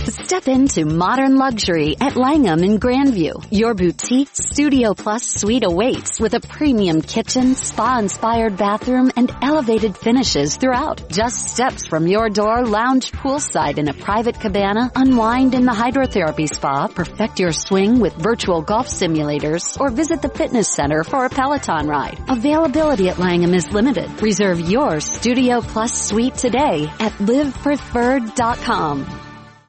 Step into modern luxury at Langham in Grandview. Your boutique Studio Plus suite awaits with a premium kitchen, spa-inspired bathroom, and elevated finishes throughout. Just steps from your door, lounge poolside in a private cabana, unwind in the hydrotherapy spa, perfect your swing with virtual golf simulators, or visit the fitness center for a Peloton ride. Availability at Langham is limited. Reserve your Studio Plus suite today at livepreferred.com.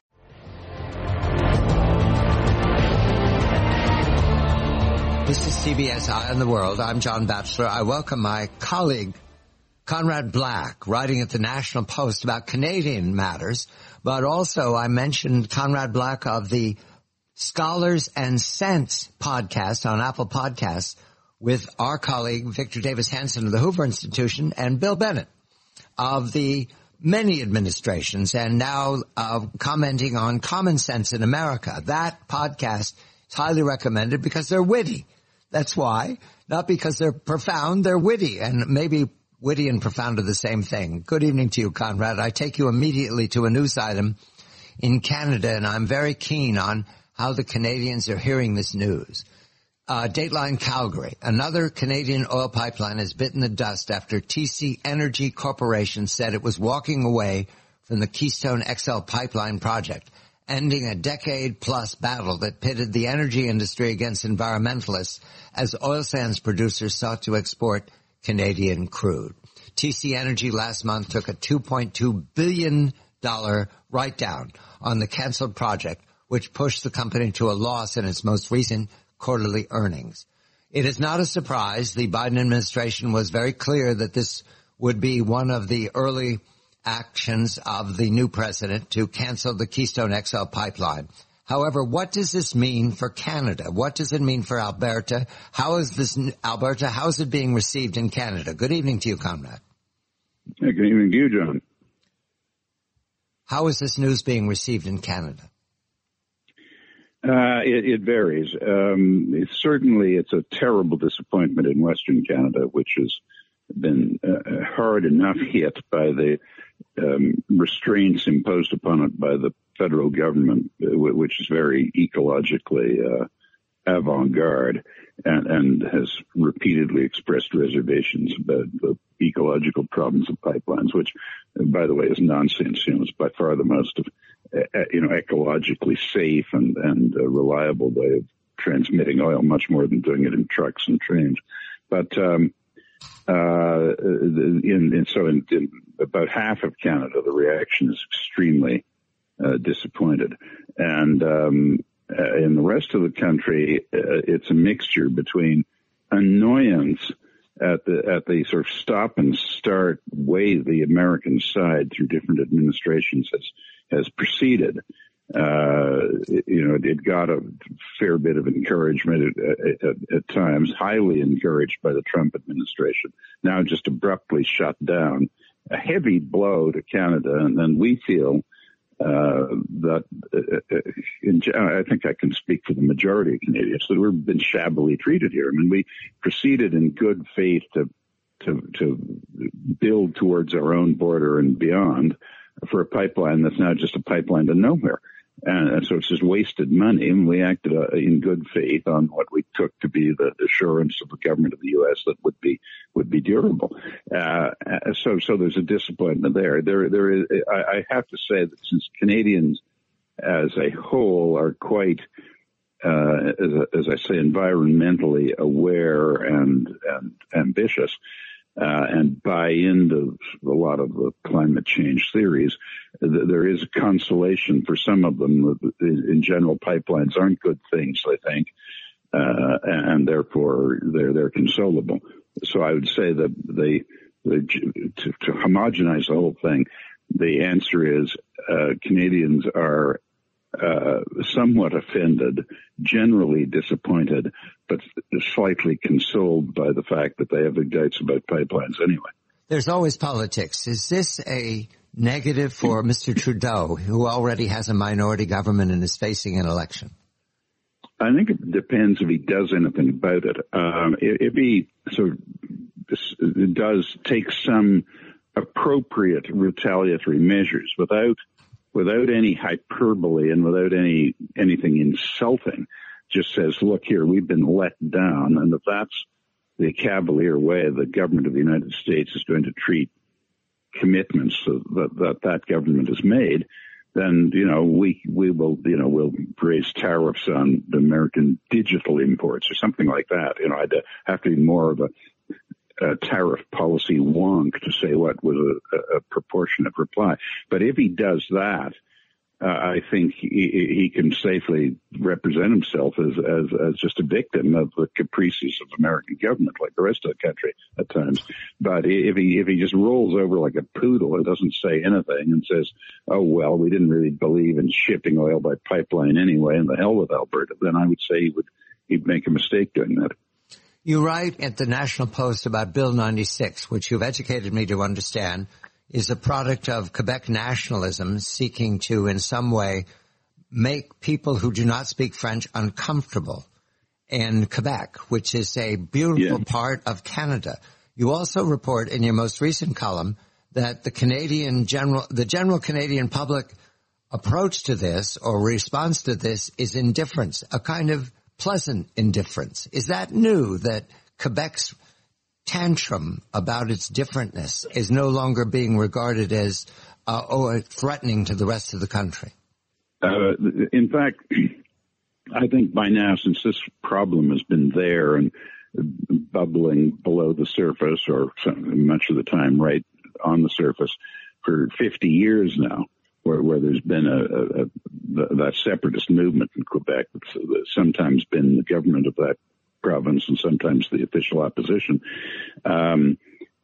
This is CBS Eye on the World. I'm John Batchelor. I welcome my colleague, Conrad Black, writing at the National Post about Canadian matters. But also I mentioned Conrad Black of the Scholars and Sense podcast on Apple Podcasts with our colleague, Victor Davis Hanson of the Hoover Institution, and Bill Bennett of the many administrations, and now commenting on Common Sense in America. That podcast is highly recommended because they're witty. That's why. Not because they're profound, they're witty. And maybe witty and profound are the same thing. Good evening to you, Conrad. I take you immediately to a news item in Canada, and I'm very keen on how the Canadians are hearing this news. Dateline Calgary. Another Canadian oil pipeline has bitten the dust after TC Energy Corporation said it was walking away from the Keystone XL pipeline project, ending a decade-plus battle that pitted the energy industry against environmentalists as oil sands producers sought to export Canadian crude. TC Energy last month took a $2.2 billion write-down on the canceled project, which pushed the company to a loss in its most recent quarterly earnings. It is not a surprise. The Biden administration was very clear that this would be one of the early actions of the new president to cancel the Keystone XL pipeline. However, what does this mean for Canada? What does it mean for Alberta? How is it being received in Canada? Good evening to you, Conrad. Hey, good evening to you, John. How is this news being received in Canada? It varies. Certainly, it's a terrible disappointment in Western Canada, which has been hard enough hit by the restraints imposed upon it by the federal government, which is very ecologically avant-garde and has repeatedly expressed reservations about the ecological problems of pipelines, which, by the way, is nonsense. It's by far the most ecologically safe and reliable way of transmitting oil, much more than doing it in trucks and trains. But in about half of Canada, the reaction is extremely disappointed, and in the rest of the country, it's a mixture between annoyance at the sort of stop and start way the American side through different administrations has proceeded. It got a fair bit of encouragement at times, highly encouraged by the Trump administration. Now just abruptly shut down, a heavy blow to Canada. And then we feel that I think I can speak for the majority of Canadians that we've been shabbily treated here. I mean, we proceeded in good faith to build towards our own border and beyond for a pipeline that's now just a pipeline to nowhere. And so it's just wasted money, and we acted in good faith on what we took to be the assurance of the government of the U.S. that would be durable. So there's a disappointment there. There is. I have to say that since Canadians as a whole are quite, as I say, environmentally aware and ambitious, and buy into a lot of the climate change theories, there is consolation for some of them. In general, pipelines aren't good things, I think, and therefore they're consolable. So I would say that to homogenize the whole thing, the answer is Canadians are somewhat offended, generally disappointed, but slightly consoled by the fact that they have big doubts about pipelines anyway. There's always politics. Is this a negative for Mr. Trudeau, who already has a minority government and is facing an election? I think it depends if he does anything about it. If he sort of does take some appropriate retaliatory measures without without any hyperbole and without anything insulting, just says, look here, we've been let down. And if that's the cavalier way the government of the United States is going to treat commitments that government has made, then, we will, we'll raise tariffs on the American digital imports or something like that. I'd have to be more of a tariff policy wonk to say what was a proportionate reply. But if he does that, I think he can safely represent himself as just a victim of the caprices of American government, like the rest of the country at times. But if he just rolls over like a poodle and doesn't say anything and says, oh, well, we didn't really believe in shipping oil by pipeline anyway, and the hell with Alberta, then I would say he'd make a mistake doing that. You write at the National Post about Bill 96, which you've educated me to understand is a product of Quebec nationalism seeking to, in some way, make people who do not speak French uncomfortable in Quebec, which is a beautiful part of Canada. You also report in your most recent column that the general Canadian public approach to this or response to this is indifference, a kind of pleasant indifference. Is that new, that Quebec's tantrum about its differentness is no longer being regarded as threatening to the rest of the country? In fact, I think by now, since this problem has been there and bubbling below the surface, or much of the time right on the surface, for 50 years now, where there's been that separatist movement in Quebec, that's sometimes been the government of that province and sometimes the official opposition. The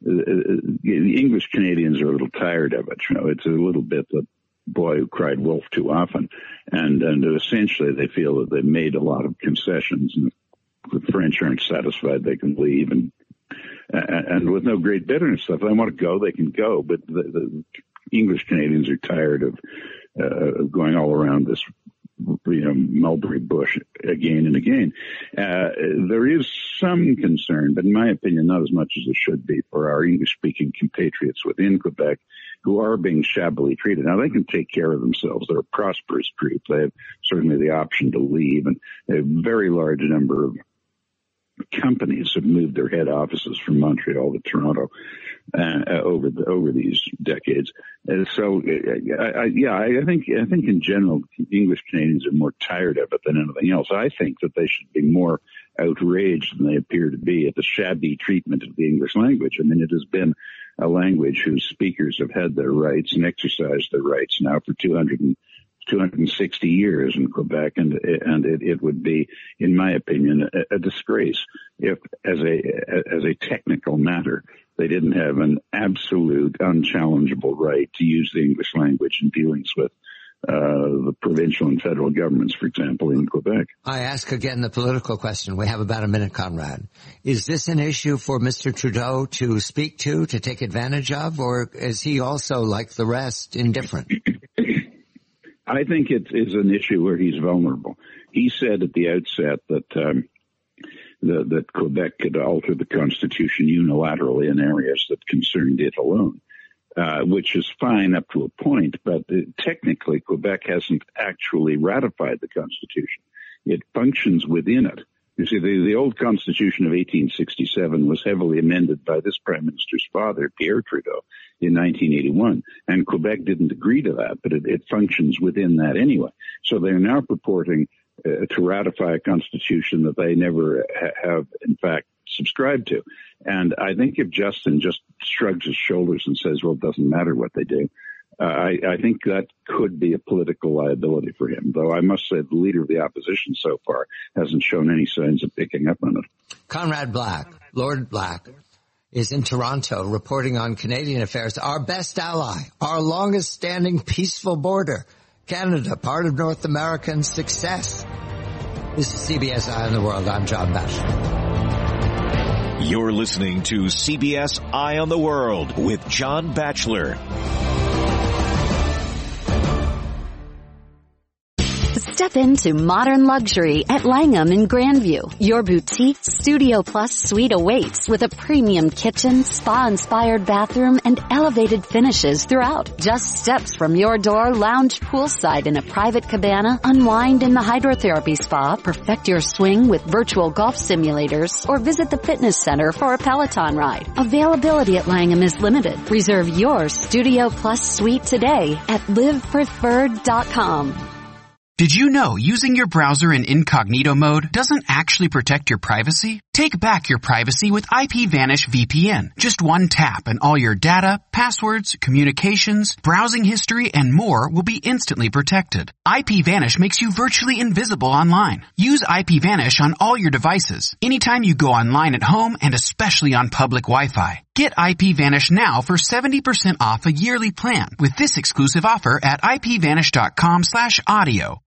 English Canadians are a little tired of it. It's a little bit the boy who cried wolf too often, and essentially they feel that they've made a lot of concessions, and if the French aren't satisfied, they can leave, and with no great bitterness. If they want to go, they can go, but the English Canadians are tired of going all around this mulberry bush again and again. There is some concern, but in my opinion, not as much as there should be, for our English-speaking compatriots within Quebec who are being shabbily treated. Now, they can take care of themselves. They're a prosperous group. They have certainly the option to leave, and a very large number of companies have moved their head offices from Montreal to Toronto over these decades. So I think in general, English Canadians are more tired of it than anything else. I think that they should be more outraged than they appear to be at the shabby treatment of the English language. I mean, it has been a language whose speakers have had their rights and exercised their rights now for 260 years in Quebec, and it would be, in my opinion, a disgrace if, as a technical matter, they didn't have an absolute, unchallengeable right to use the English language in dealings with the provincial and federal governments, for example, in Quebec. I ask again the political question. We have about a minute, Conrad. Is this an issue for Mr. Trudeau to speak to take advantage of, or is he also, like the rest, indifferent? I think it is an issue where he's vulnerable. He said at the outset that that Quebec could alter the Constitution unilaterally in areas that concerned it alone, which is fine up to a point, but technically Quebec hasn't actually ratified the Constitution. It functions within it. You see, the old Constitution of 1867 was heavily amended by this Prime Minister's father, Pierre Trudeau, in 1981, and Quebec didn't agree to that, but it functions within that anyway. So they're now purporting to ratify a constitution that they never have, in fact, subscribed to. And I think if Justin just shrugs his shoulders and says, well, it doesn't matter what they do, I think that could be a political liability for him, though I must say the leader of the opposition so far hasn't shown any signs of picking up on it. Conrad Black, Lord Black, is in Toronto reporting on Canadian affairs. Our best ally, our longest-standing peaceful border, Canada, part of North American success. This is CBS Eye on the World. I'm John Batchelor. You're listening to CBS Eye on the World with John Batchelor. Step into modern luxury at Langham in Grandview. Your boutique Studio Plus suite awaits with a premium kitchen, spa-inspired bathroom, and elevated finishes throughout. Just steps from your door, lounge poolside in a private cabana, unwind in the hydrotherapy spa, perfect your swing with virtual golf simulators, or visit the fitness center for a Peloton ride. Availability at Langham is limited. Reserve your Studio Plus suite today at livepreferred.com. Did you know using your browser in incognito mode doesn't actually protect your privacy? Take back your privacy with IPVanish VPN. Just one tap and all your data, passwords, communications, browsing history, and more will be instantly protected. IPVanish makes you virtually invisible online. Use IPVanish on all your devices, anytime you go online at home and especially on public Wi-Fi. Get IPVanish now for 70% off a yearly plan with this exclusive offer at IPVanish.com/audio.